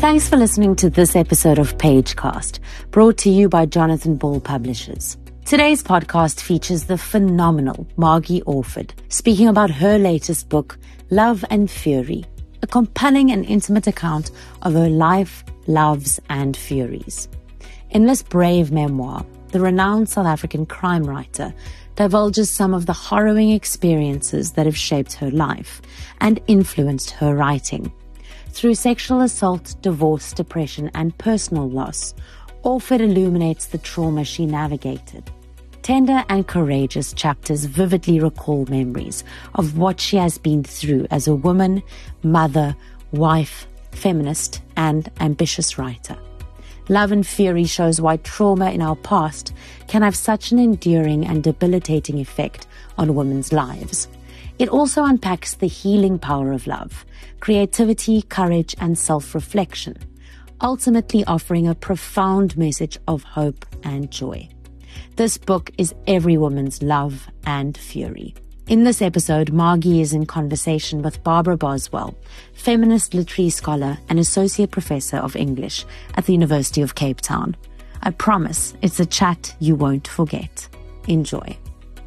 Thanks for listening to this episode of Pagecast, brought to you by Jonathan Ball Publishers. Today's podcast features the phenomenal Margie Orford speaking about her latest book, Love and Fury, a compelling and intimate account of her life, loves, and furies. In this brave memoir, the renowned South African crime writer divulges some of the harrowing experiences that have shaped her life and influenced her writing. Through sexual assault, divorce, depression, and personal loss, Orford illuminates the trauma she navigated. Tender and courageous chapters vividly recall memories of what she has been through as a woman, mother, wife, feminist, and ambitious writer. Love and Fury shows why trauma in our past can have such an enduring and debilitating effect on women's lives. It also unpacks the healing power of love, creativity, courage, and self-reflection, ultimately offering a profound message of hope and joy. This book is every woman's love and fury. In this episode, Margie is in conversation with Barbara Boswell, feminist literary scholar and associate professor of English at the University of Cape Town. I promise it's a chat you won't forget. Enjoy.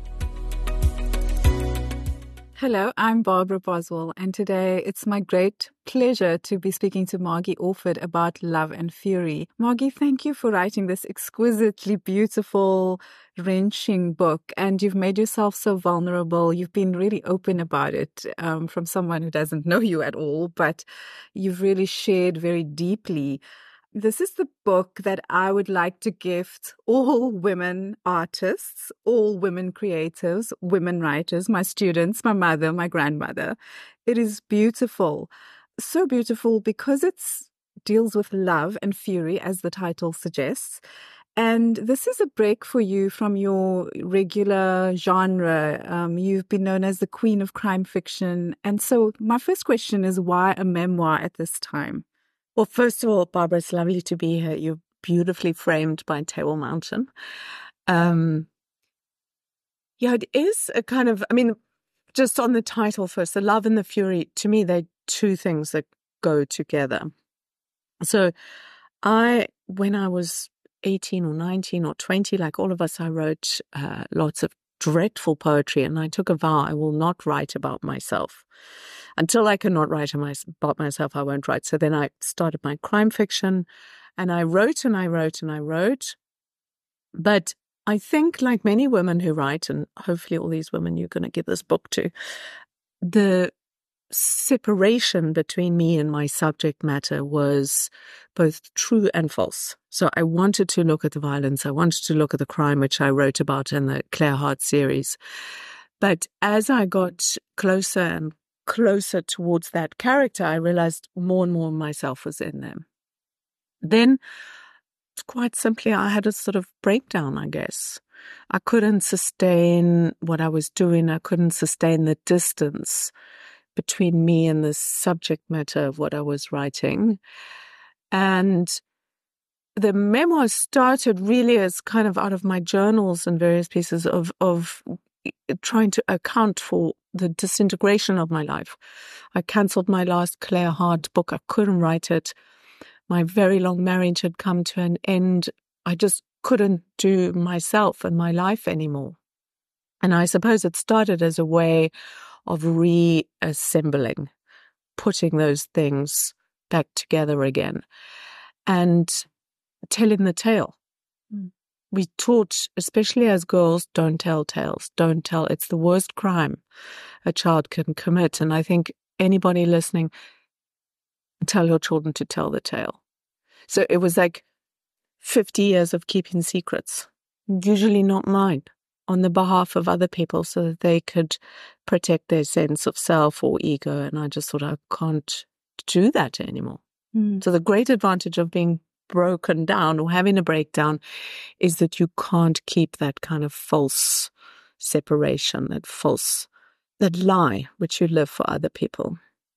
Hello, I'm Barbara Boswell, and today it's my great pleasure to be speaking to Margie Orford about Love and Fury. Margie, thank you for writing this exquisitely beautiful, wrenching book, and you've made yourself so vulnerable. You've been really open about it from someone who doesn't know you at all, but you've really shared very deeply. This is the book that I would like to gift all women artists, all women creatives, women writers, my students, my mother, my grandmother. It is beautiful. So beautiful because it deals with love and fury, as the title suggests. And this is a break for you from your regular genre. You've been known as the queen of crime fiction. And so my first question is, why a memoir at this time? Well, first of all, Barbara, it's lovely to be here. You're beautifully framed by Table Mountain. Yeah, it is a kind of, just on the title first, the love and the fury, to me, they're two things that go together. So when I was 18 or 19 or 20, like all of us, I wrote lots of dreadful poetry, and I took a vow I will not write about myself. Until I cannot write about myself, I won't write. So then I started my crime fiction, and I wrote and I wrote and I wrote. But I think, like many women who write, and hopefully all these women you're going to give this book to, the separation between me and my subject matter was both true and false. So I wanted to look at the violence. I wanted to look at the crime, which I wrote about in the Claire Hart series. But as I got closer and closer towards that character, I realized more and more myself was in them. Then, quite simply, I had a sort of breakdown, I guess. I couldn't sustain what I was doing. I couldn't sustain the distance between me and the subject matter of what I was writing. And the memoir started really as kind of out of my journals and various pieces of trying to account for the disintegration of my life. I cancelled my last Claire Hart book. I couldn't write it. My very long marriage had come to an end. I just couldn't do myself and my life anymore. And I suppose it started as a way of reassembling, putting those things back together again and telling the tale. We taught, especially as girls, don't tell tales. Don't tell. It's the worst crime a child can commit. And I think anybody listening, tell your children to tell the tale. So it was like 50 years of keeping secrets, usually not mine, on the behalf of other people so that they could protect their sense of self or ego. And I just thought, I can't do that anymore. So the great advantage of being broken down or having a breakdown is that you can't keep that kind of false separation, that lie which you live for other people.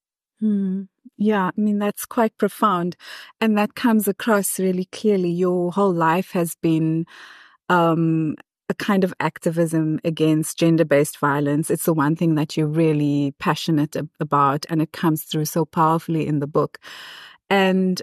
Yeah, that's quite profound. And that comes across really clearly. Your whole life has been a kind of activism against gender-based violence. It's the one thing that you're really passionate about, and it comes through so powerfully in the book. And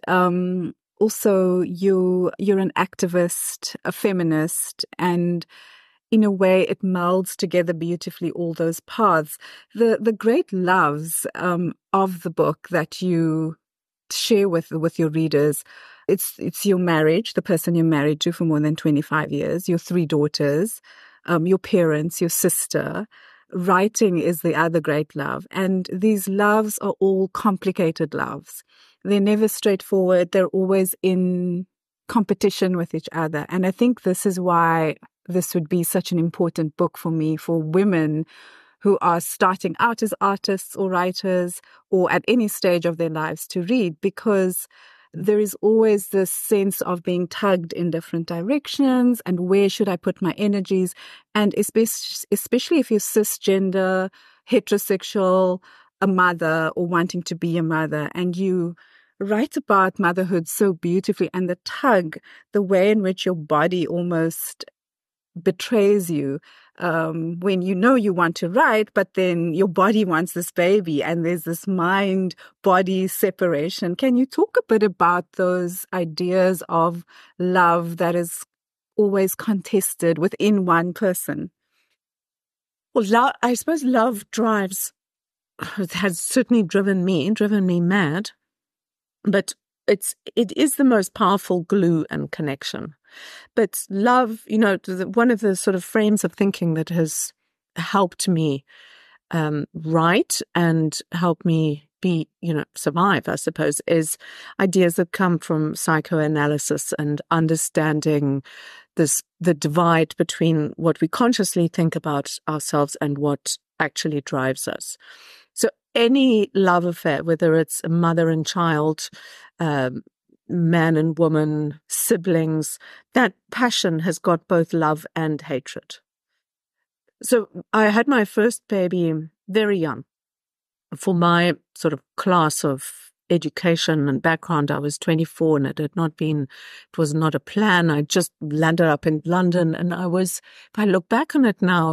also you're an activist, a feminist, and in a way it melds together beautifully all those paths. The great loves of the book that you share with your readers, it's your marriage, the person you're married to for more than 25 years, your 3 daughters, your parents, your sister. Writing is the other great love. And these loves are all complicated loves. They're never straightforward. They're always in competition with each other. And I think this is why this would be such an important book for me, for women who are starting out as artists or writers or at any stage of their lives to read, because there is always this sense of being tugged in different directions and where should I put my energies? And especially if you're cisgender, heterosexual, a mother or wanting to be a mother, and you write about motherhood so beautifully and the tug, the way in which your body almost betrays you when you know you want to write, but then your body wants this baby and there's this mind-body separation. Can you talk a bit about those ideas of love that is always contested within one person? Well, I suppose love has certainly driven me mad, but it is the most powerful glue and connection. But love, one of the sort of frames of thinking that has helped me write and help me be, survive, I suppose, is ideas that come from psychoanalysis and understanding the divide between what we consciously think about ourselves and what actually drives us. So any love affair, whether it's a mother and child, man and woman, siblings, that passion has got both love and hatred. So I had my first baby very young. For my sort of class of education and background, I was 24 and it was not a plan. I just landed up in London and if I look back on it now,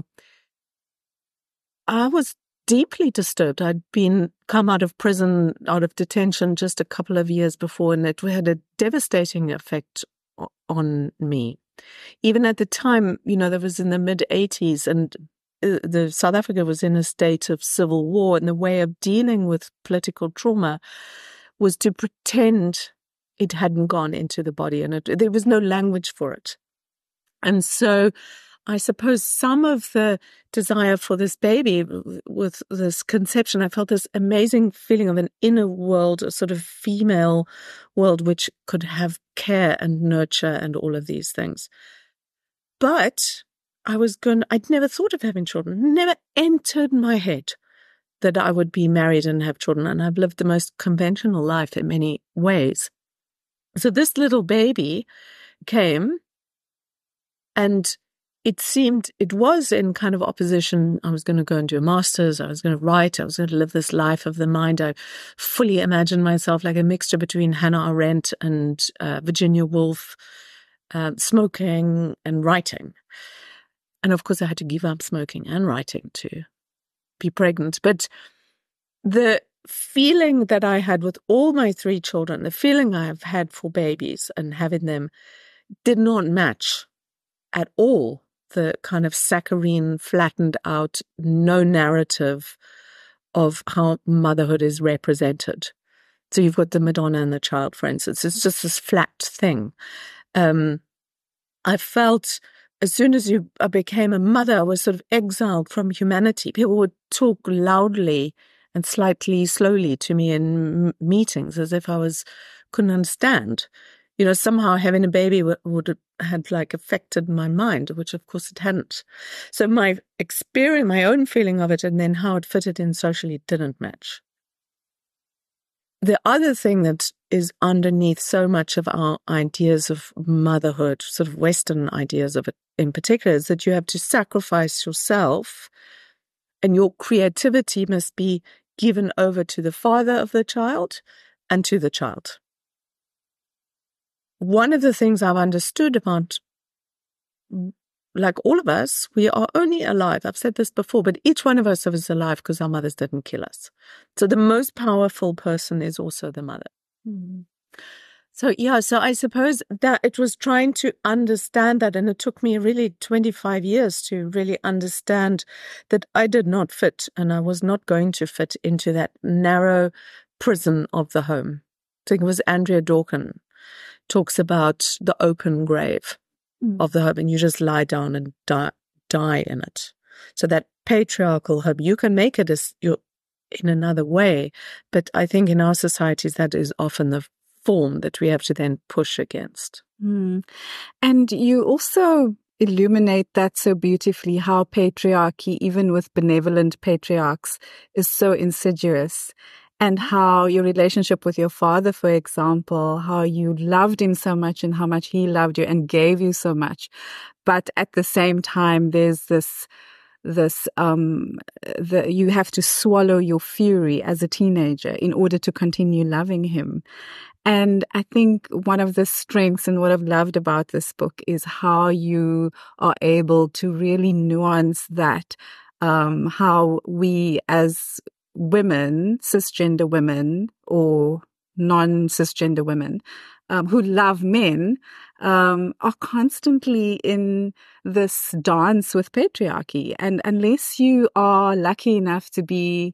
I was deeply disturbed. I'd come out of prison, out of detention just a couple of years before, and it had a devastating effect on me. Even at the time, that was in the mid-80s, and the South Africa was in a state of civil war, and the way of dealing with political trauma was to pretend it hadn't gone into the body, and there was no language for it. And so I suppose some of the desire for this baby with this conception, I felt this amazing feeling of an inner world, a sort of female world, which could have care and nurture and all of these things. But I'd never thought of having children, never entered my head that I would be married and have children. And I've lived the most conventional life in many ways. So this little baby came, and it was in kind of opposition. I was going to go and do a master's. I was going to write. I was going to live this life of the mind. I fully imagined myself like a mixture between Hannah Arendt and Virginia Woolf, smoking and writing. And of course, I had to give up smoking and writing to be pregnant. But the feeling that I had with all my 3 children, the feeling I have had for babies and having them, did not match at all the kind of saccharine, flattened out, no narrative of how motherhood is represented. So you've got the Madonna and the child, for instance. It's just this flat thing. I felt as soon as I became a mother, I was sort of exiled from humanity. People would talk loudly and slightly slowly to me in meetings as if I couldn't understand. Somehow having a baby would have had affected my mind, which of course it hadn't. So my experience, my own feeling of it, and then how it fitted in socially didn't match. The other thing that is underneath so much of our ideas of motherhood, sort of Western ideas of it in particular, is that you have to sacrifice yourself and your creativity must be given over to the father of the child and to the child. One of the things I've understood about, like all of us, we are only alive. I've said this before, but each one of us is alive because our mothers didn't kill us. So the most powerful person is also the mother. Mm. So I suppose that it was trying to understand that, and it took me really 25 years to really understand that I did not fit, and I was not going to fit into that narrow prison of the home. I think it was Andrea Dawkins talks about the open grave of the home, and you just lie down and die in it. So that patriarchal home, you can make it as in another way, but I think in our societies that is often the form that we have to then push against. And you also illuminate that so beautifully, how patriarchy, even with benevolent patriarchs, is so insidious, and how your relationship with your father, for example, how you loved him so much and how much he loved you and gave you so much. But at the same time, there's you have to swallow your fury as a teenager in order to continue loving him. And I think one of the strengths and what I've loved about this book is how you are able to really nuance that, how we as women, cisgender women or non-cisgender women, who love men, are constantly in this dance with patriarchy. And unless you are lucky enough to be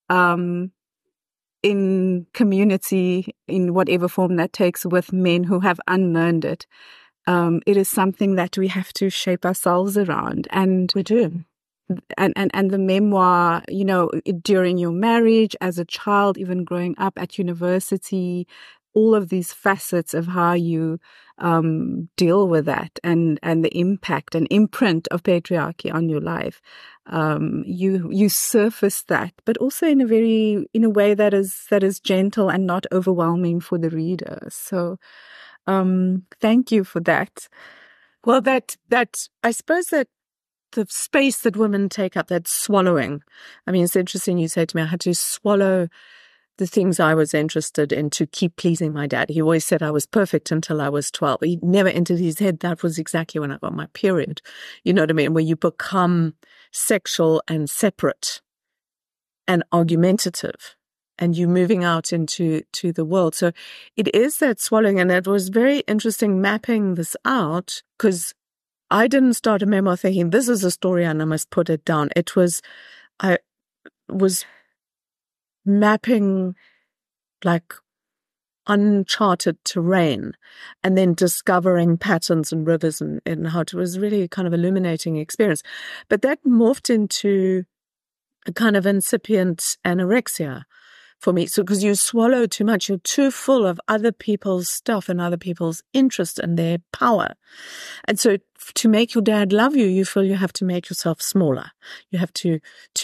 in community, in whatever form that takes, with men who have unlearned it, it is something that we have to shape ourselves around. And we do. And the memoir, during your marriage, as a child, even growing up at university, all of these facets of how you deal with that and the impact and imprint of patriarchy on your life. You surface that, but also in a way that is gentle and not overwhelming for the reader. So thank you for that. Well, that I suppose that the space that women take up, that swallowing. I mean, it's interesting you say to me, I had to swallow the things I was interested in to keep pleasing my dad. He always said I was perfect until I was 12. He never entered his head that was exactly when I got my period. You know what I mean? Where you become sexual and separate and argumentative, and you moving out into the world. So it is that swallowing, and it was very interesting mapping this out, because I didn't start a memoir thinking this is a story and I must put it down. I was mapping like uncharted terrain and then discovering patterns and rivers and how it was really kind of illuminating experience. But that morphed into a kind of incipient anorexia for me. So because you swallow too much, you're too full of other people's stuff and other people's interest and their power. And so to make your dad love you, you feel you have to make yourself smaller. You have to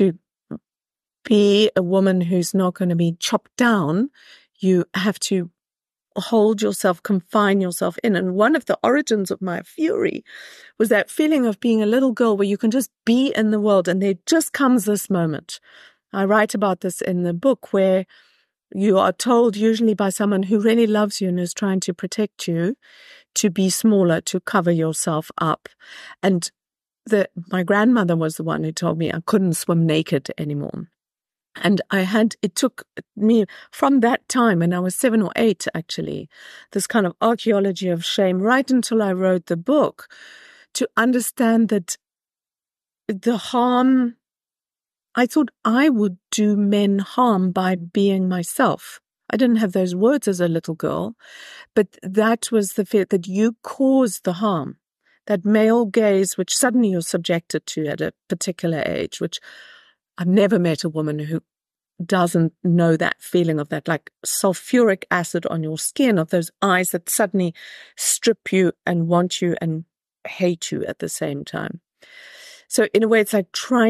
be a woman who's not going to be chopped down. You have to hold yourself, confine yourself in. And one of the origins of my fury was that feeling of being a little girl where you can just be in the world and there just comes this moment. I write about this in the book where you are told, usually by someone who really loves you and is trying to protect you, to be smaller, to cover yourself up. And my grandmother was the one who told me I couldn't swim naked anymore. And it took me from that time, and I was 7 or 8 actually, this kind of archaeology of shame, right until I wrote the book, to understand that the harm, I thought I would do men harm by being myself. I didn't have those words as a little girl, but that was the fear that you caused the harm, that male gaze, which suddenly you're subjected to at a particular age, which I've never met a woman who doesn't know that feeling of that, like sulfuric acid on your skin, of those eyes that suddenly strip you and want you and hate you at the same time. So in a way, it's like I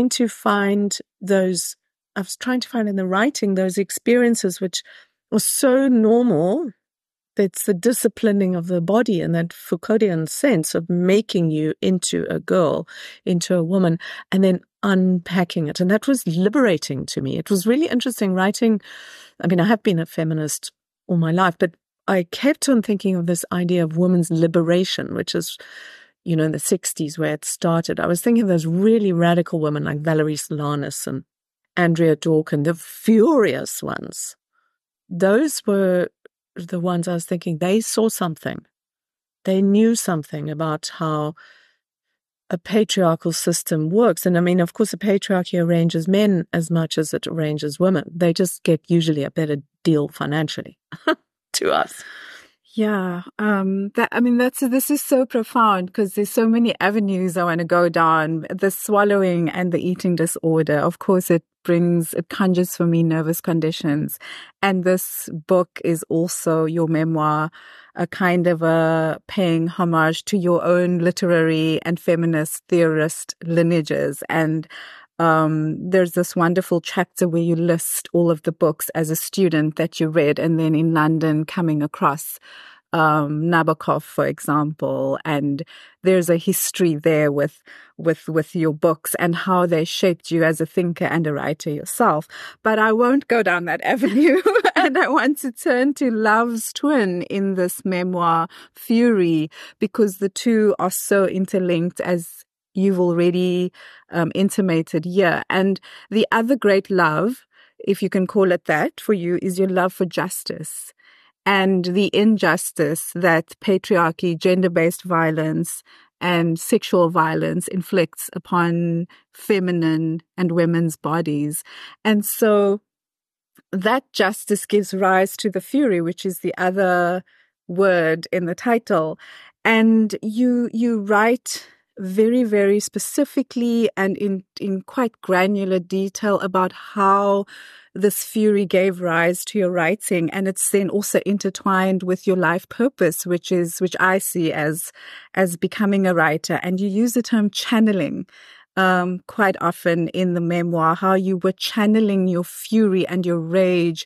was trying to find in the writing those experiences which were so normal. It's the disciplining of the body in that Foucauldian sense of making you into a girl, into a woman, and then unpacking it. And that was liberating to me. It was really interesting writing. I mean, I have been a feminist all my life, but I kept on thinking of this idea of women's liberation, which is, in the 60s where it started. I was thinking of those really radical women like Valerie Solanas and Andrea Dawkins, the furious ones. Those were the ones I was thinking, they saw something. They knew something about how a patriarchal system works. And I mean, of course, the patriarchy arranges men as much as it arranges women. They just get usually a better deal financially to us. Yeah. This is so profound because there's so many avenues I want to go down. The swallowing and the eating disorder. Of course, it conjures for me nervous conditions. And this book is also your memoir, a kind of a paying homage to your own literary and feminist theorist lineages. And there's this wonderful chapter where you list all of the books as a student that you read, and then in London coming across Nabokov, for example, and there's a history there with your books and how they shaped you as a thinker and a writer yourself. But I won't go down that avenue, and I want to turn to Love's twin in this memoir, Fury, because the two are so interlinked, as you've already intimated here. And the other great love, if you can call it that for you, is your love for justice and the injustice that patriarchy, gender-based violence, and sexual violence inflicts upon feminine and women's bodies. And so that justice gives rise to the fury, which is the other word in the title. And you write very, very specifically and in quite granular detail about how this fury gave rise to your writing, and it's then also intertwined with your life purpose, which I see as becoming a writer. And you use the term channeling quite often in the memoir, how you were channeling your fury and your rage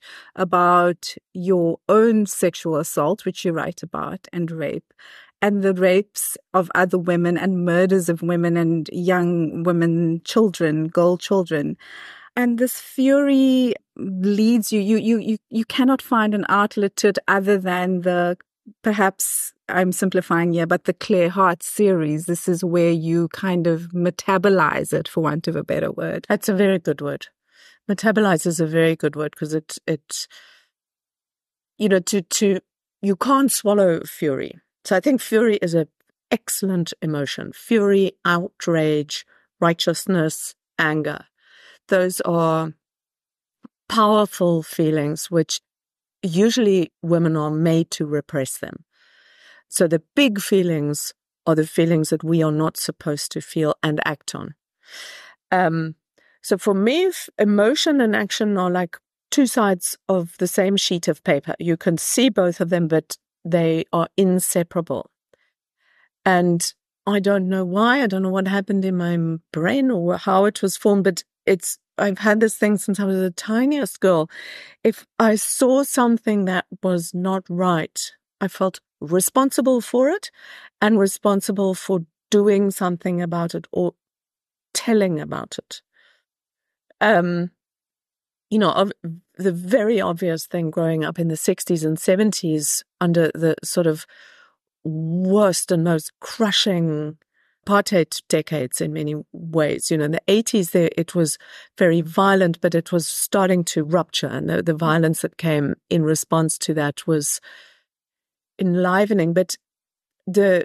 about your own sexual assault, which you write about, and rape, and the rapes of other women and murders of women and young women, children, girl children. And this fury leads you cannot find an outlet to it other than the, perhaps I'm simplifying here, but the Claire Hart series. This is where you kind of metabolize it, for want of a better word. That's a very good word. Metabolize is a very good word, because it you can't swallow fury. So I think fury is an excellent emotion. Fury, outrage, righteousness, anger. Those are powerful feelings which usually women are made to repress them. So the big feelings are the feelings that we are not supposed to feel and act on. So for me, emotion and action are like two sides of the same sheet of paper. You can see both of them, but they are inseparable. And I don't know why. I don't know what happened in my brain or how it was formed, but I've had this thing since I was the tiniest girl. If I saw something that was not right, I felt responsible for it and responsible for doing something about it or telling about it. The very obvious thing growing up in the 60s and 70s under the sort of worst and most crushing apartheid decades in many ways. In the 80s, it was very violent, but it was starting to rupture. And the violence that came in response to that was enlivening. But the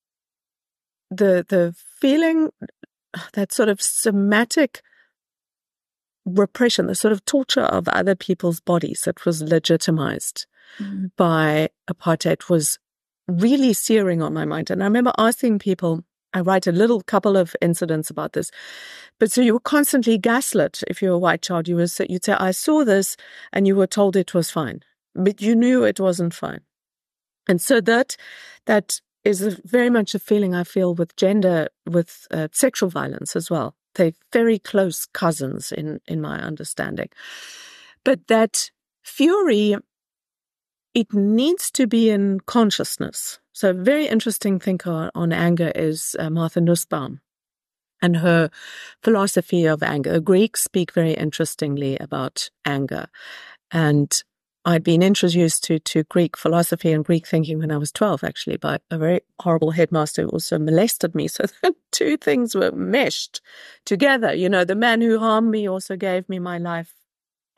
feeling, that sort of somatic repression, the sort of torture of other people's bodies that was legitimized by apartheid was really searing on my mind. And I remember asking people, I write a little couple of incidents about this. But so you were constantly gaslit if you're a white child. You'd say, I saw this, and you were told it was fine. But you knew it wasn't fine. And so that is very much a feeling I feel with sexual violence as well. They're very close cousins in my understanding. But that fury, it needs to be in consciousness. So a very interesting thinker on anger is Martha Nussbaum and her philosophy of anger. Greeks speak very interestingly about anger. And I'd been introduced to Greek philosophy and Greek thinking when I was 12, actually, by a very horrible headmaster who also molested me. So the two things were meshed together. The man who harmed me also gave me my life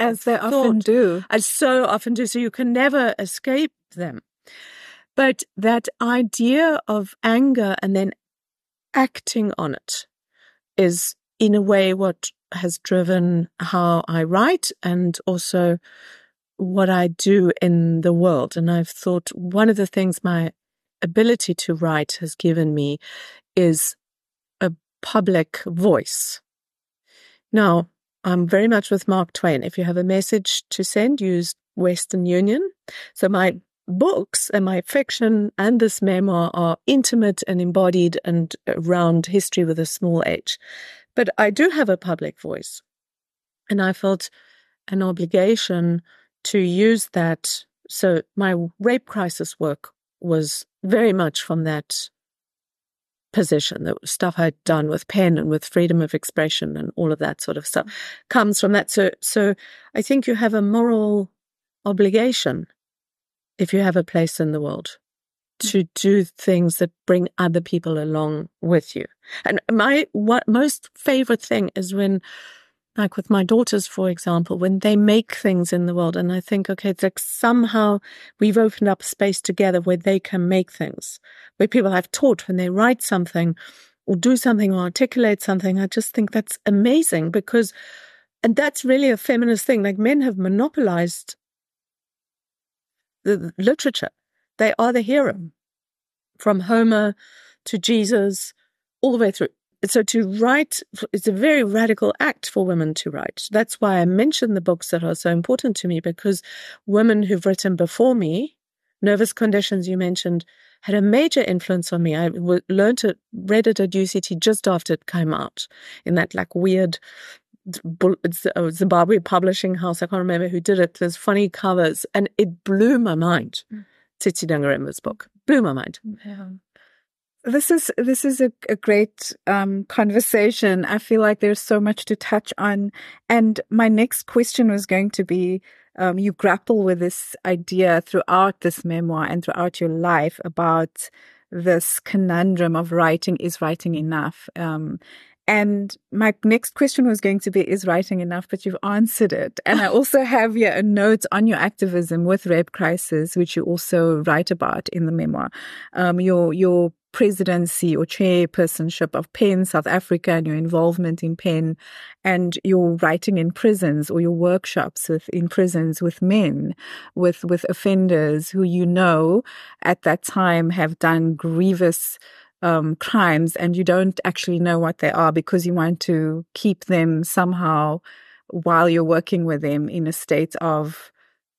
As they often do. As so often do. So you can never escape them. But that idea of anger and then acting on it is, in a way, what has driven how I write and also what I do in the world. And I've thought one of the things my ability to write has given me is a public voice. Now, I'm very much with Mark Twain. If you have a message to send, use Western Union. So my books and my fiction and this memoir are intimate and embodied and around history with a small h. But I do have a public voice. And I felt an obligation to use that. So my rape crisis work was very much from that position. The stuff I'd done with pen and with freedom of expression and all of that sort of stuff comes from that. So I think you have a moral obligation, if you have a place in the world, to do things that bring other people along with you. And my most favorite thing is when, like with my daughters, for example, when they make things in the world, and I think, okay, it's like somehow we've opened up space together where they can make things, where people have taught when they write something or do something or articulate something. I just think that's amazing because, and that's really a feminist thing, like men have monopolized the literature. They are the hero, from Homer to Jesus, all the way through. So to write, it's a very radical act for women to write. That's why I mention the books that are so important to me, because women who've written before me, Nervous Conditions you mentioned, had a major influence on me. I read it at UCT just after it came out, in that like weird Zimbabwe publishing house. I can't remember who did it. There's funny covers, and it blew my mind. Tsitsi Dangarembga's book blew my mind. Yeah. This is a great conversation. I feel like there's so much to touch on. And my next question was going to be, you grapple with this idea throughout this memoir and throughout your life about this conundrum of writing. Is writing enough? And my next question was going to be, is writing enough? But you've answered it. And I also have here a note on your activism with Rape Crisis, which you also write about in the memoir. Your presidency or chairpersonship of PEN South Africa and your involvement in PEN and your writing in prisons or your workshops in prisons with men, with offenders who you know at that time have done grievous crimes, and you don't actually know what they are because you want to keep them somehow while you're working with them in a state of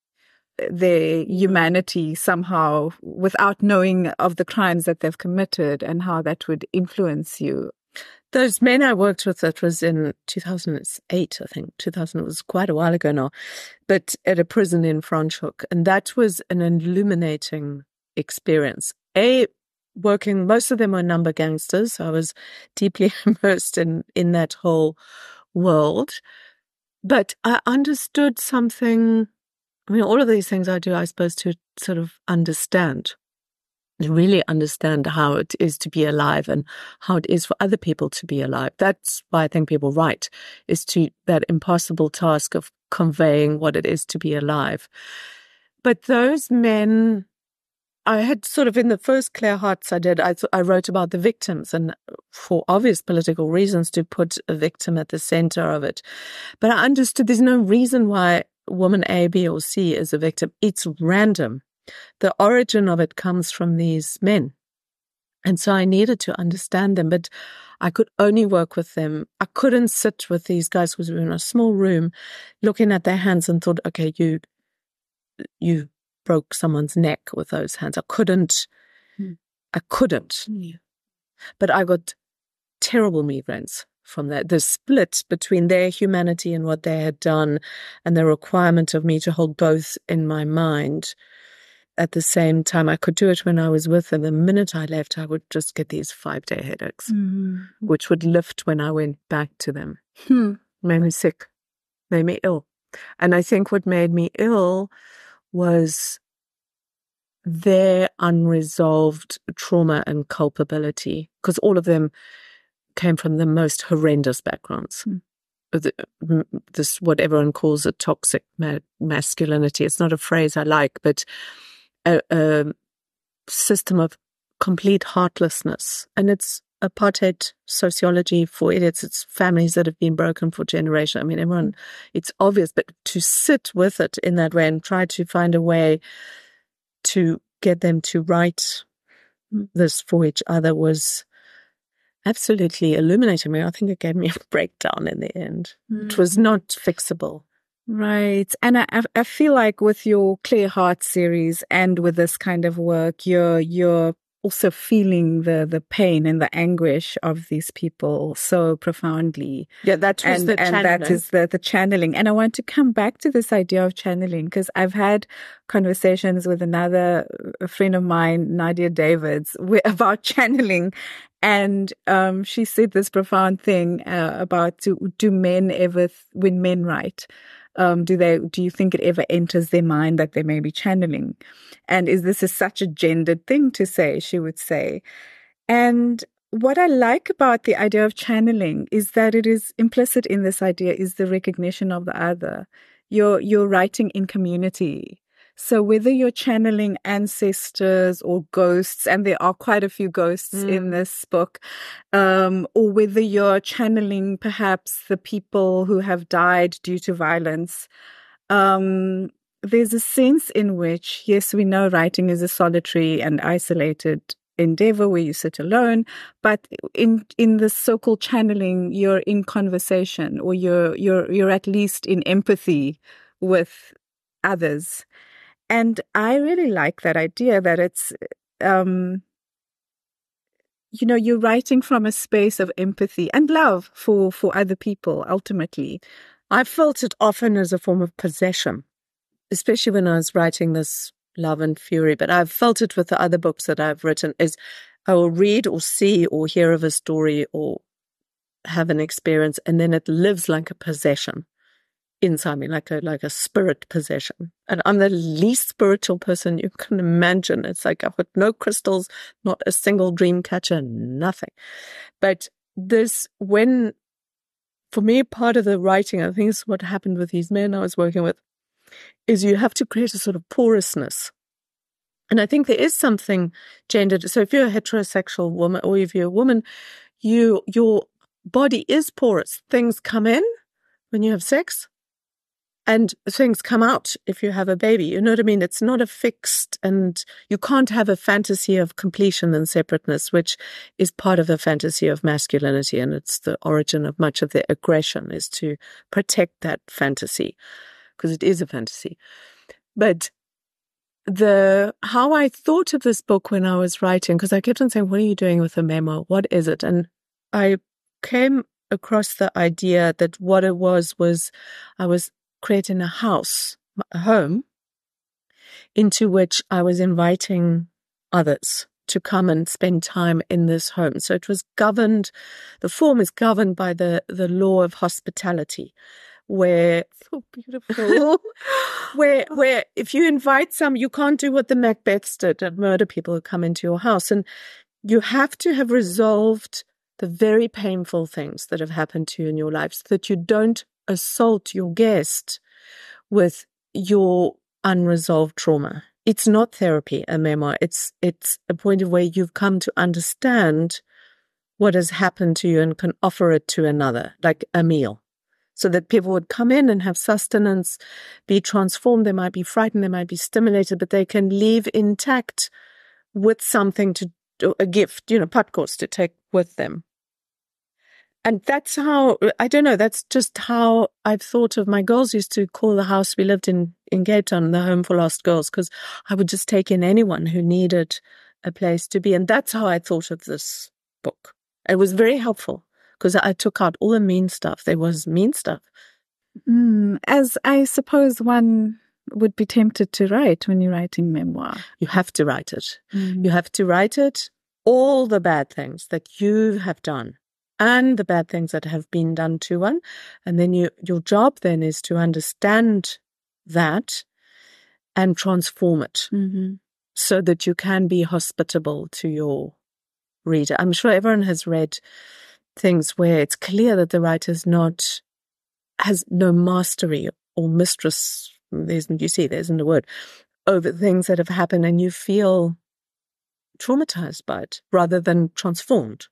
their humanity somehow, without knowing of the crimes that they've committed and how that would influence you. Those men I worked with, that was in 2008, I think. 2000 was quite a while ago now, but at a prison in Franschhoek. And that was an illuminating experience. Working, most of them were number gangsters. So I was deeply immersed in that whole world. But I understood something. I mean, all of these things I do, I suppose, to sort of understand, really understand how it is to be alive and how it is for other people to be alive. That's why I think people write, is to that impossible task of conveying what it is to be alive. But those men, I had sort of, in the first Clear Hearts I did, I wrote about the victims, and for obvious political reasons to put a victim at the center of it. But I understood there's no reason why woman A, B, or C is a victim. It's random. The origin of it comes from these men. And so I needed to understand them, but I could only work with them. I couldn't sit with these guys because we were in a small room looking at their hands and thought, okay, you broke someone's neck with those hands. I couldn't. Yeah. But I got terrible migraines from that. The split between their humanity and what they had done, and the requirement of me to hold both in my mind at the same time. I could do it when I was with them. The minute I left, I would just get these 5-day headaches, which would lift when I went back to them. Made me sick, made me ill. And I think what made me ill was their unresolved trauma and culpability, because all of them came from the most horrendous backgrounds. this, what everyone calls a toxic masculinity. It's not a phrase I like, but a system of complete heartlessness. And it's apartheid sociology for it. It's families that have been broken for generations. I mean, everyone, it's obvious, but to sit with it in that way and try to find a way to get them to write this for each other was absolutely illuminating me. I think it gave me a breakdown in the end. It was not fixable. Right. And I feel like with your Clear Heart series and with this kind of work, you're also feeling the pain and the anguish of these people so profoundly. Yeah, that was the channeling. And that is the channeling. And I want to come back to this idea of channeling, because I've had conversations with a friend of mine, Nadia Davids, about channeling. And she said this profound thing about do men ever, when men write, do you think it ever enters their mind that they may be channeling? And is this such a gendered thing to say, she would say. And what I like about the idea of channeling is that it is implicit in this idea is the recognition of the other. You're writing in community. So whether you're channeling ancestors or ghosts, and there are quite a few ghosts in this book, or whether you're channeling perhaps the people who have died due to violence, there's a sense in which, yes, we know writing is a solitary and isolated endeavor where you sit alone, but in the so-called channeling, you're in conversation, or you're at least in empathy with others. And I really like that idea that it's, you're writing from a space of empathy and love for other people, ultimately. I felt it often as a form of possession, especially when I was writing this Love and Fury. But I've felt it with the other books that I've written, is I will read or see or hear of a story or have an experience, and then it lives like a possession inside me, like a spirit possession. And I'm the least spiritual person you can imagine. It's like I've got no crystals, not a single dream catcher, nothing. But for me, part of the writing, I think it's what happened with these men I was working with, is you have to create a sort of porousness. And I think there is something gendered. So if you're a heterosexual woman, or if you're a woman, your body is porous. Things come in when you have sex, and things come out if you have a baby. You know what I mean? It's not a fixed, and you can't have a fantasy of completion and separateness, which is part of the fantasy of masculinity. And it's the origin of much of the aggression, is to protect that fantasy, because it is a fantasy. But how I thought of this book when I was writing, because I kept on saying, what are you doing with a memoir? What is it? And I came across the idea that what it was I was creating a home, into which I was inviting others to come and spend time in this home. So it was governed, the form is governed by the law of hospitality, where so beautiful, where if you invite some, you can't do what the Macbeths did and murder people who come into your house. And you have to have resolved the very painful things that have happened to you in your life, so that you don't assault your guest with your unresolved trauma. It's not therapy, a memoir. It's a point of where you've come to understand what has happened to you and can offer it to another, like a meal, so that people would come in and have sustenance, be transformed. They might be frightened, they might be stimulated, but they can leave intact with something a gift, padkos to take with them. And that's how, I don't know, that's just how I've thought of. My girls used to call the house we lived in Cape Town the Home for Lost Girls, because I would just take in anyone who needed a place to be. And that's how I thought of this book. It was very helpful, because I took out all the mean stuff. There was mean stuff. As I suppose one would be tempted to write when you're writing memoir. You have to write it. You have to write it, all the bad things that you have done, and the bad things that have been done to one. And then your job then is to understand that and transform it, so that you can be hospitable to your reader. I'm sure everyone has read things where it's clear that the writer's not has no mastery or mistress, there isn't a word, over things that have happened, and you feel traumatized by it rather than transformed.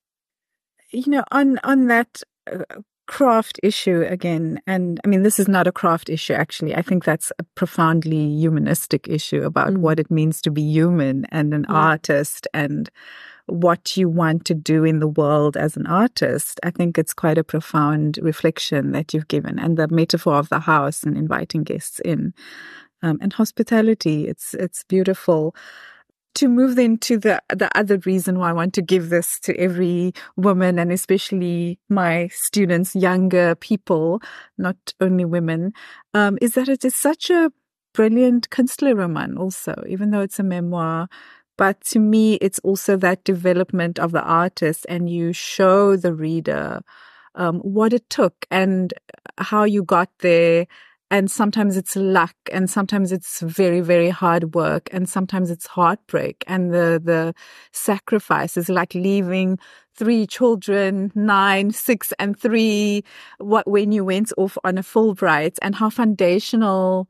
On that craft issue again, and I mean, this is not a craft issue, actually. I think that's a profoundly humanistic issue about what it means to be human and an artist and what you want to do in the world as an artist. I think it's quite a profound reflection that you've given, and the metaphor of the house and inviting guests in, and hospitality. It's beautiful. To move then to the other reason why I want to give this to every woman, and especially my students, younger people, not only women, is that it is such a brilliant Künstlerroman also, even though it's a memoir. But to me, it's also that development of the artist, and you show the reader what it took and how you got there. And sometimes it's luck, and sometimes it's very, very hard work, and sometimes it's heartbreak. And the sacrifices, like leaving 3 children, 9, 6, and 3, when you went off on a Fulbright, and how foundational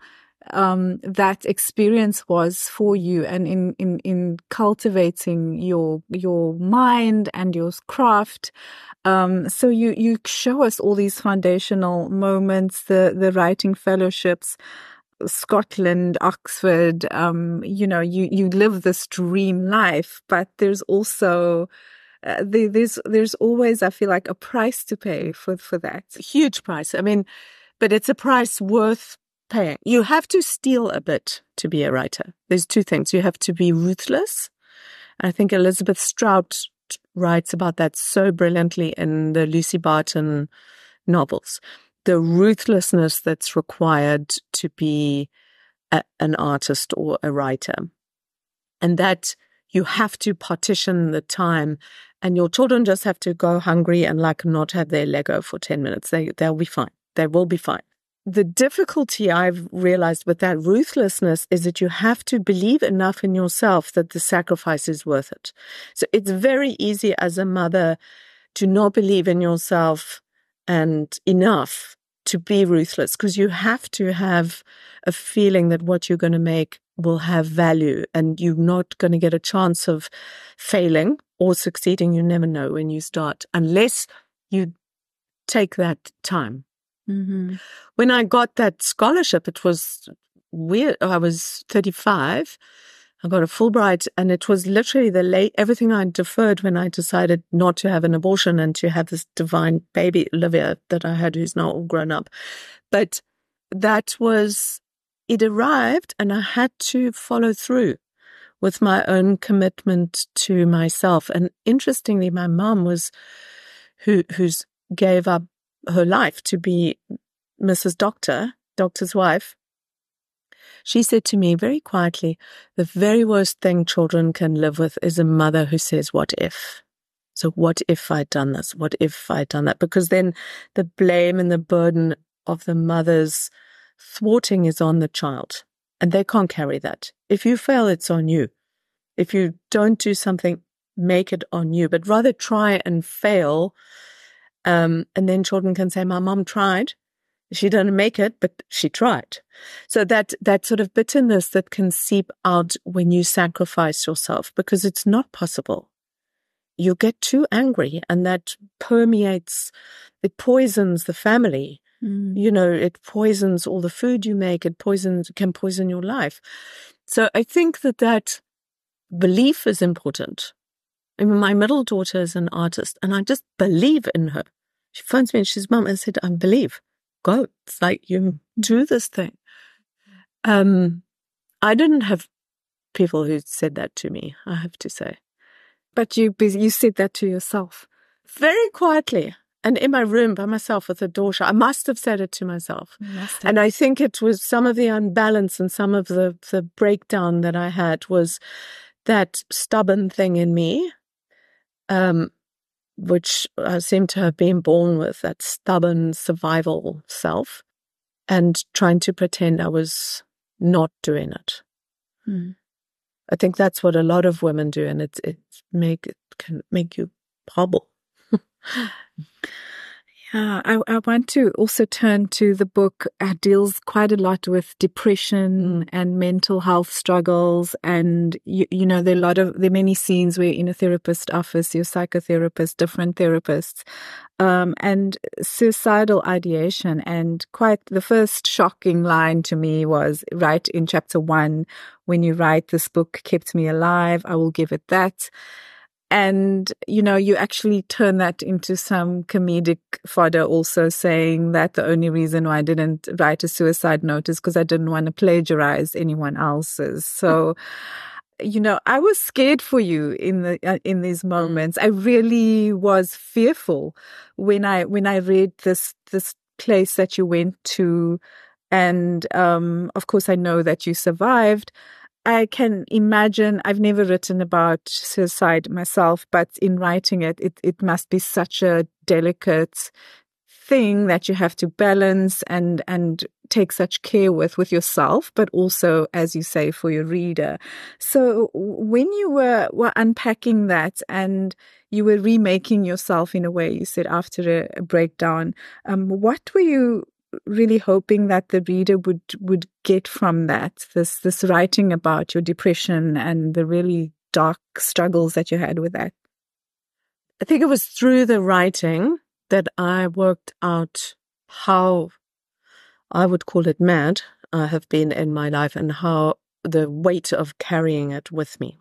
that experience was for you, and in cultivating your mind and your craft. So you show us all these foundational moments, the writing fellowships, Scotland, Oxford. You live this dream life, but there's also there's always, I feel like, a price to pay for that. A huge price. I mean, but it's a price worth paying. You have to steal a bit to be a writer. There's 2 things. You have to be ruthless. I think Elizabeth Strout writes about that so brilliantly in the Lucy Barton novels. The ruthlessness that's required to be an artist or a writer. And that you have to partition the time, and your children just have to go hungry and not have their Lego for 10 minutes. They'll be fine. They will be fine. The difficulty I've realized with that ruthlessness is that you have to believe enough in yourself that the sacrifice is worth it. So it's very easy as a mother to not believe in yourself and enough to be ruthless, because you have to have a feeling that what you're going to make will have value, and you're not going to get a chance of failing or succeeding. You never know when you start, unless you take that time. Mm-hmm. When I got that scholarship, it was weird. I was 35. I got a Fulbright, and it was literally everything I deferred when I decided not to have an abortion and to have this divine baby, Olivia, that I had, who's now all grown up. But it arrived, and I had to follow through with my own commitment to myself. And interestingly, my mum who's gave up her life to be Mrs. Doctor's wife. She said to me very quietly, the very worst thing children can live with is a mother who says, what if? So what if I'd done this? What if I'd done that? Because then the blame and the burden of the mother's thwarting is on the child, and they can't carry that. If you fail, it's on you. If you don't do something, make it on you, but rather try and fail. And then children can say, my mom tried. She didn't make it, but she tried. So that sort of bitterness that can seep out when you sacrifice yourself, because it's not possible. You get too angry, and that permeates, it poisons the family. It poisons all the food you make. It can poison your life. So I think that belief is important. I mean, my middle daughter is an artist, and I just believe in her. She phones me and she's, Mum, I said, I believe. Go. It's like, you do this thing. I didn't have people who said that to me, I have to say. But you said that to yourself. Very quietly. And in my room by myself with a door shut. I must have said it to myself. And I think it was some of the unbalance and some of the breakdown that I had was that stubborn thing in me, which I seem to have been born with, that stubborn survival self, and trying to pretend I was not doing it. I think that's what a lot of women do, and it can make you hobble. Yeah, I want to also turn to the book. It deals quite a lot with depression and mental health struggles. And, you know, there are many scenes where in a therapist office, your psychotherapist, different therapists, and suicidal ideation. And quite the first shocking line to me was right in chapter 1, when you write, "This book kept me alive. I will give it that." And, you know, you actually turn that into some comedic fodder, also saying that the only reason why I didn't write a suicide note is because I didn't want to plagiarize anyone else's. So, you know, I was scared for you in these moments. I really was fearful when I read this place that you went to. And, of course, I know that you survived. I can imagine, I've never written about suicide myself, but in writing it must be such a delicate thing that you have to balance and take such care with yourself, but also, as you say, for your reader. So when you were unpacking that and you were remaking yourself in a way, you said after a breakdown, what were you really hoping that the reader would get from that, this writing about your depression and the really dark struggles that you had with that? I think it was through the writing that I worked out how, I would call it, mad I have been in my life and how the weight of carrying it with me.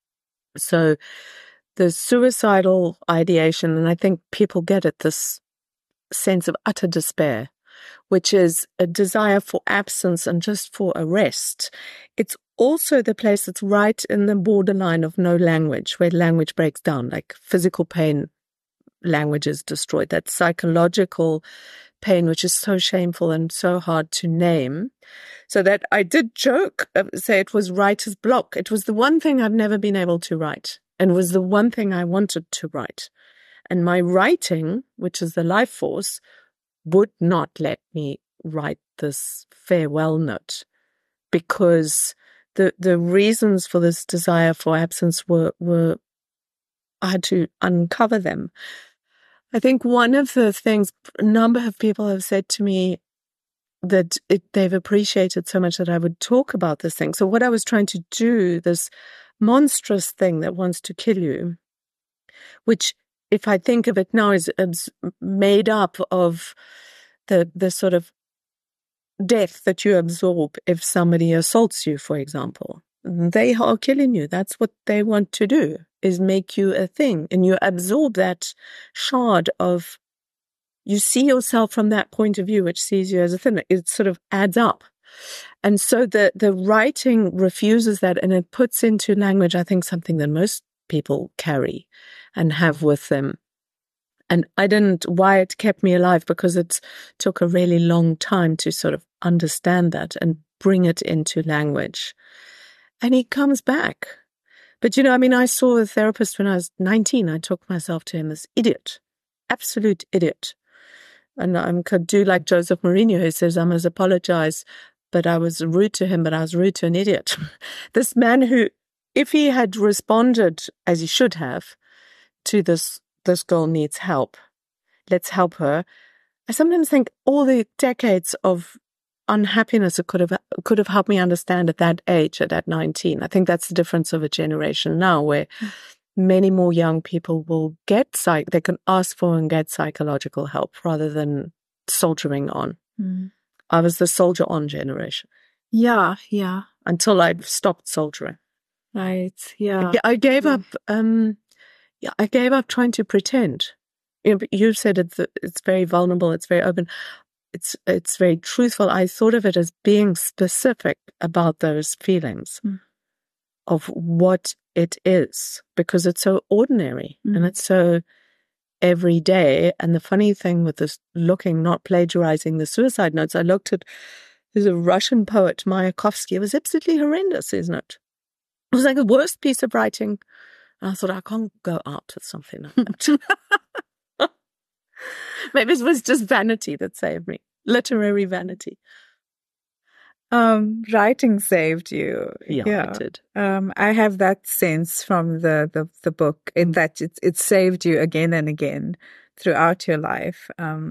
So the suicidal ideation, and I think people get it, this sense of utter despair, which is a desire for absence and just for a rest. It's also the place that's right in the borderline of no language, where language breaks down, like physical pain, language is destroyed. That psychological pain, which is so shameful and so hard to name. So that I did joke, say it was writer's block. It was the one thing I've never been able to write, and was the one thing I wanted to write. And my writing, which is the life force, would not let me write this farewell note, because the reasons for this desire for absence were I had to uncover them. I think one of the things a number of people have said to me that they've appreciated so much that I would talk about this thing. So what I was trying to do, this monstrous thing that wants to kill you, which, if I think of it now, is made up of the sort of death that you absorb if somebody assaults you, for example. They are killing you. That's what they want to do, is make you a thing. And you absorb that shard of, you see yourself from that point of view, which sees you as a thing. It sort of adds up. And so the writing refuses that, and it puts into language, I think, something that most people carry and have with them. And why it kept me alive, because it took a really long time to sort of understand that and bring it into language. And he comes back. But, you know, I mean, I saw a therapist when I was 19. I took myself to him as idiot, absolute idiot. And I could do like Joseph Mourinho, who says, I must apologize, but I was rude to him, but I was rude to an idiot. This man who, if he had responded as he should have to this girl needs help, let's help her. I sometimes think all the decades of unhappiness it could have helped me understand at that age, at that 19. I think that's the difference of a generation now, where many more young people will they can ask for and get psychological help rather than soldiering on. I was the soldier on generation. Yeah. Until I stopped soldiering. Right. Yeah. I gave up. I gave up trying to pretend. You know, you said it's very vulnerable. It's very open. It's very truthful. I thought of it as being specific about those feelings of what it is, because it's so ordinary and it's so everyday. And the funny thing with this not plagiarizing the suicide notes, I looked at, there's a Russian poet, Mayakovsky. It was absolutely horrendous, isn't it? It was like the worst piece of writing. And I thought, I can't go out with something like that. Maybe it was just vanity that saved me. Literary vanity. Writing saved you. Yeah, it did. I have that sense from the book, in that it saved you again and again throughout your life.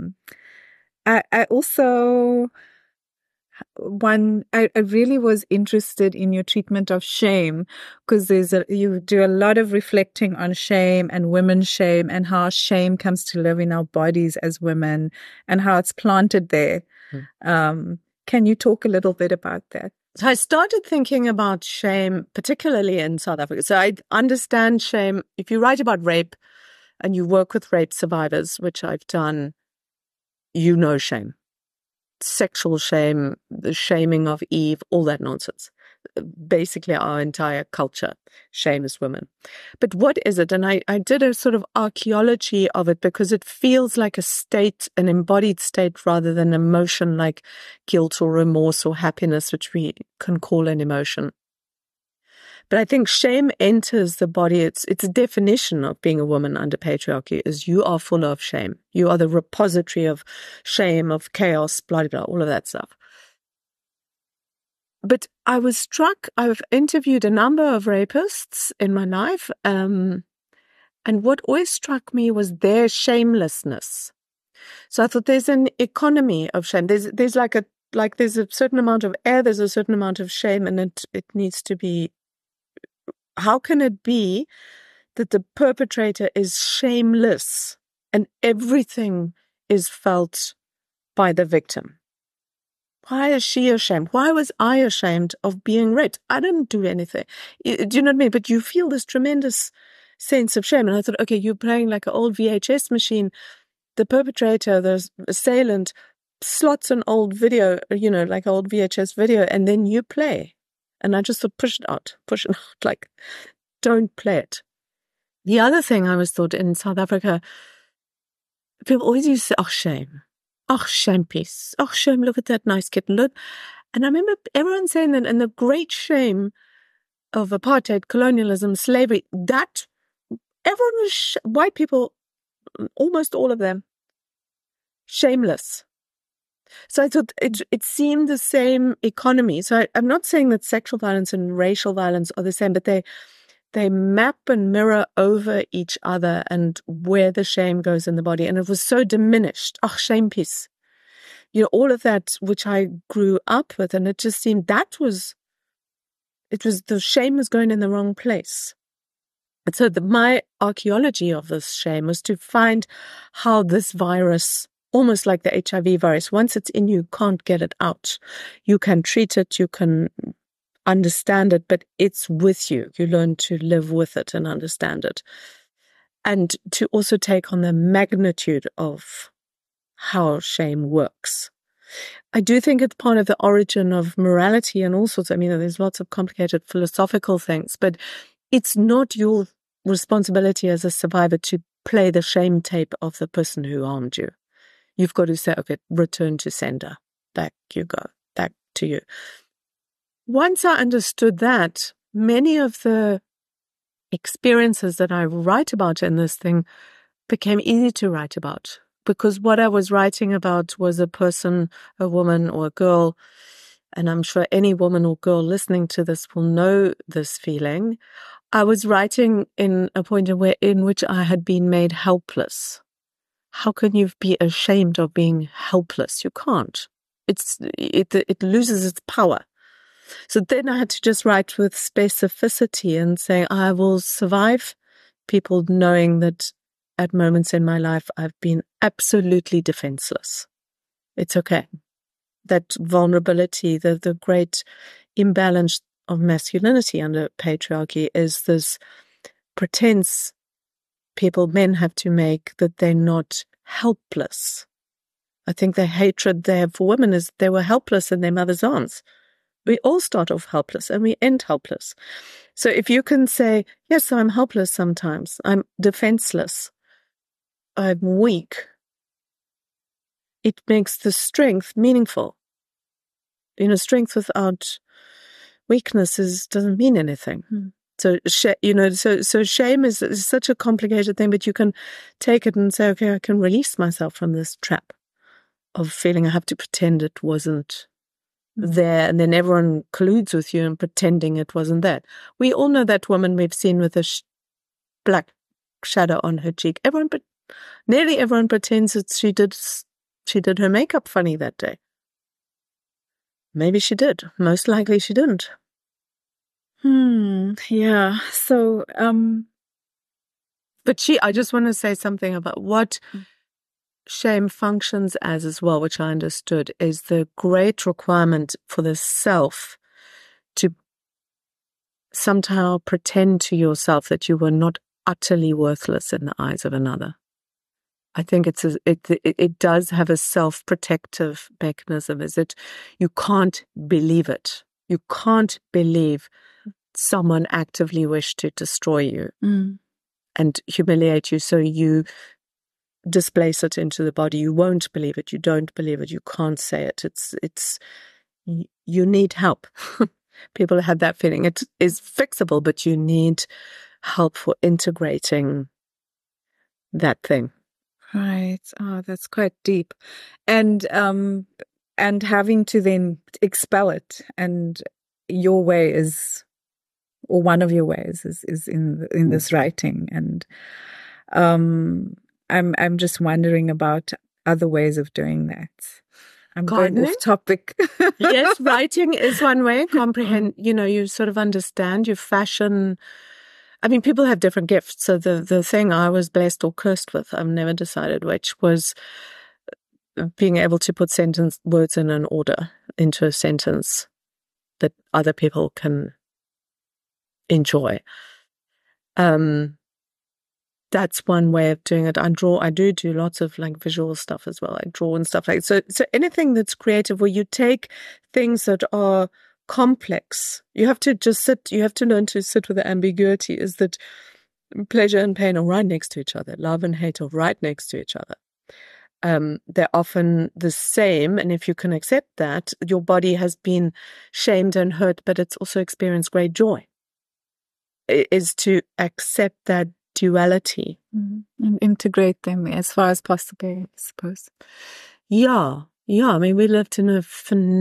I also, I really was interested in your treatment of shame, because you do a lot of reflecting on shame and women's shame and how shame comes to live in our bodies as women and how it's planted there. Can you talk a little bit about that? So I started thinking about shame, particularly in South Africa. So I understand shame. If you write about rape and you work with rape survivors, which I've done, you know shame. Sexual shame, the shaming of Eve, all that nonsense. Basically our entire culture shames women. But what is it? And I did a sort of archaeology of it, because it feels like a state, an embodied state, rather than emotion like guilt or remorse or happiness, which we can call an emotion. But I think shame enters the body. Its definition of being a woman under patriarchy is you are full of shame. You are the repository of shame, of chaos, blah, blah, blah, all of that stuff. But I was struck. I've interviewed a number of rapists in my life. And what always struck me was their shamelessness. So I thought there's an economy of shame. There's there's a certain amount of air, there's a certain amount of shame, and it needs to be. How can it be that the perpetrator is shameless and everything is felt by the victim? Why is she ashamed? Why was I ashamed of being raped? I didn't do anything. Do you know what I mean? But you feel this tremendous sense of shame. And I thought, okay, you're playing like an old VHS machine. The perpetrator, the assailant, slots an old video, like an old VHS video, and then you play. And I just thought, push it out, like, don't play it. The other thing I was thought in South Africa, people always used to say, oh, shame. Oh, shame piece. Oh, shame, look at that nice kitten. Look. And I remember everyone saying that, and the great shame of apartheid, colonialism, slavery, that everyone was, white people, almost all of them, shameless. So I thought it seemed the same economy. So I'm not saying that sexual violence and racial violence are the same, but they map and mirror over each other and where the shame goes in the body. And it was so diminished. Oh, shame piece. All of that, which I grew up with. And it just seemed the shame was going in the wrong place. And so my archaeology of this shame was to find how this virus, almost like the HIV virus, once it's in you can't get it out. You can treat it, you can understand it, but it's with you. You learn to live with it and understand it. And to also take on the magnitude of how shame works. I do think it's part of the origin of morality and all sorts. There's lots of complicated philosophical things, but it's not your responsibility as a survivor to play the shame tape of the person who harmed you. You've got to say, okay, return to sender. Back you go. Back to you. Once I understood that, many of the experiences that I write about in this thing became easy to write about, because what I was writing about was a person, a woman or a girl, and I'm sure any woman or girl listening to this will know this feeling. I was writing in a point in which I had been made helpless. How can you be ashamed of being helpless? You can't. It loses its power. So then I had to just write with specificity and say, I will survive people knowing that at moments in my life I've been absolutely defenseless. It's okay. That vulnerability, the great imbalance of masculinity under patriarchy is this pretense men have to make that they're not helpless. I think the hatred they have for women is they were helpless in their mother's arms. We all start off helpless and we end helpless. So if you can say, yes, I'm helpless sometimes, I'm defenseless, I'm weak, it makes the strength meaningful. Strength without weakness doesn't mean anything. So, so shame is such a complicated thing, but you can take it and say, okay, I can release myself from this trap of feeling I have to pretend it wasn't there, and then everyone colludes with you in pretending it wasn't there. We all know that woman we've seen with a black shadow on her cheek. Everyone Nearly everyone pretends that she did her makeup funny that day. Maybe she did. Most likely she didn't. Yeah. So, but I just want to say something about what shame functions as well, which I understood, is the great requirement for the self to somehow pretend to yourself that you were not utterly worthless in the eyes of another. I think it does have a self-protective mechanism, is it? You can't believe it. You can't believe someone actively wished to destroy you and humiliate you, so you displace it into the body. You won't believe it. You don't believe it. You can't say it. You need help. People have that feeling. It is fixable, but you need help for integrating that thing. Right. Oh, that's quite deep. And having to then expel it. And your way is, or one of your ways is in this writing. And I'm just wondering about other ways of doing that. I'm going off topic. Yes, writing is one way. Comprehend, you sort of understand, you fashion. I mean, people have different gifts. So the thing I was blessed or cursed with, I've never decided which, was being able to put words in an order into a sentence that other people can enjoy. That's one way of doing it. I do lots of like visual stuff as well. I draw and stuff like so anything that's creative, where you take things that are complex. You have to learn to sit with the ambiguity, is that pleasure and pain are right next to each other. Love and hate are right next to each other. They're often the same. And if you can accept that, your body has been shamed and hurt, but it's also experienced great joy. It is to accept that duality. And integrate them as far as possible, I suppose. Yeah. I mean, we lived in a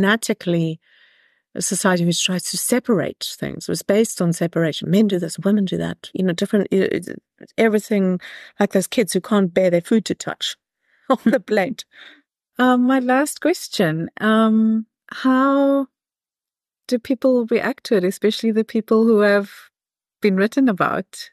society which tries to separate things. It was based on separation. Men do this, women do that. Different, everything, like those kids who can't bear their food to touch on the plate. My last question, how do people react to it, especially the people who have been written about?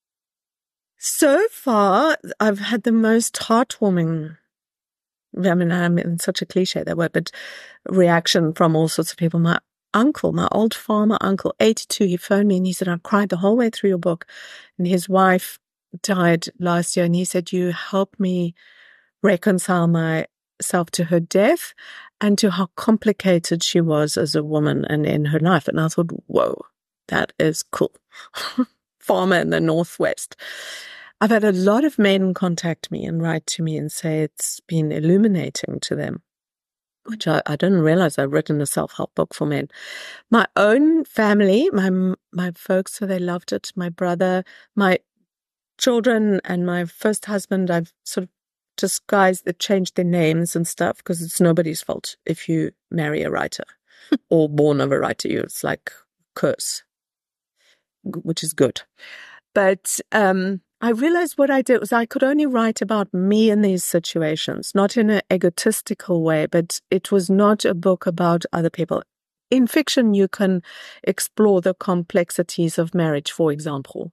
So far, I've had the most heartwarming, I mean, I'm such a cliche, that word, but reaction from all sorts of people. My uncle, my old farmer uncle, 82, he phoned me and he said, I cried the whole way through your book. And his wife died last year, and he said, you helped me reconcile myself to her death and to how complicated she was as a woman and in her life. And I thought, whoa, that is cool. Farmer in the Northwest. I've had a lot of men contact me and write to me and say it's been illuminating to them, which I didn't realize I'd written a self-help book for men. My own family, my folks, so they loved it. My brother, my children, and my first husband, I've sort of changed their names and stuff, because it's nobody's fault if you marry a writer or born of a writer. It's like curse, which is good. But I realized what I did was I could only write about me in these situations, not in an egotistical way, but it was not a book about other people. In fiction, you can explore the complexities of marriage, for example,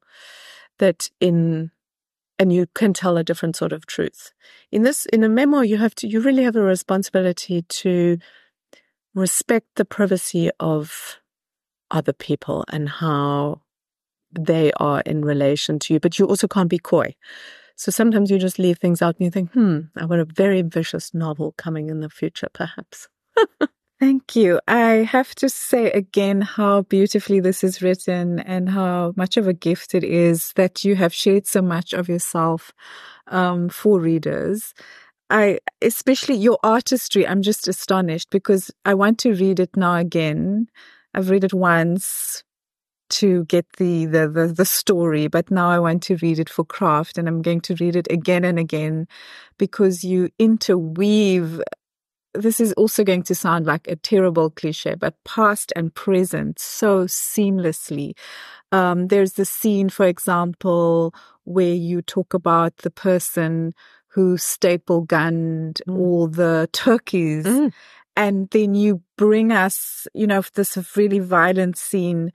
and you can tell a different sort of truth. In a memoir, you really have a responsibility to respect the privacy of other people and how they are in relation to you, but you also can't be coy. So sometimes you just leave things out and you think, I've got a very ambitious novel coming in the future, perhaps. Thank you. I have to say again how beautifully this is written and how much of a gift it is that you have shared so much of yourself for readers. Especially your artistry, I'm just astonished, because I want to read it now again. I've read it once to get the story, but now I want to read it for craft, and I'm going to read it again and again, because you interweave this is also going to sound like a terrible cliche, but past and present so seamlessly. There's the scene, for example, where you talk about the person who staple gunned all the turkeys. And then you bring us, this really violent scene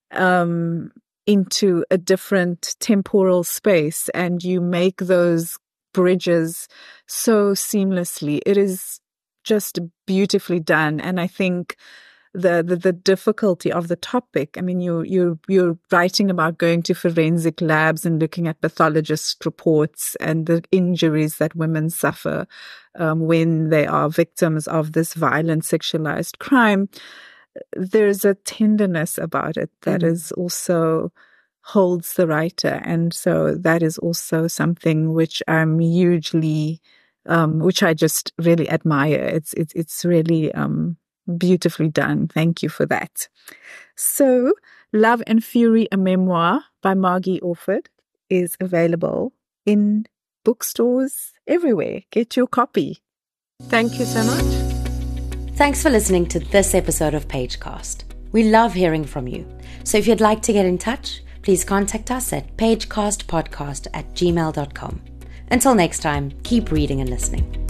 into a different temporal space, and you make those bridges so seamlessly. It is just beautifully done. And I think the difficulty of the topic, I mean, you're writing about going to forensic labs and looking at pathologist reports and the injuries that women suffer when they are victims of this violent sexualized crime. There's a tenderness about it that is also holds the writer. And so that is also something which I'm hugely, which I just really admire. It's really, beautifully done. Thank you for that. So, Love and Fury, a memoir by Margie Orford, is available in bookstores everywhere. Get your copy. Thank you so much. Thanks for listening to this episode of Pagecast. We love hearing from you. So if you'd like to get in touch, please contact us at pagecastpodcast@gmail.com. Until next time, keep reading and listening.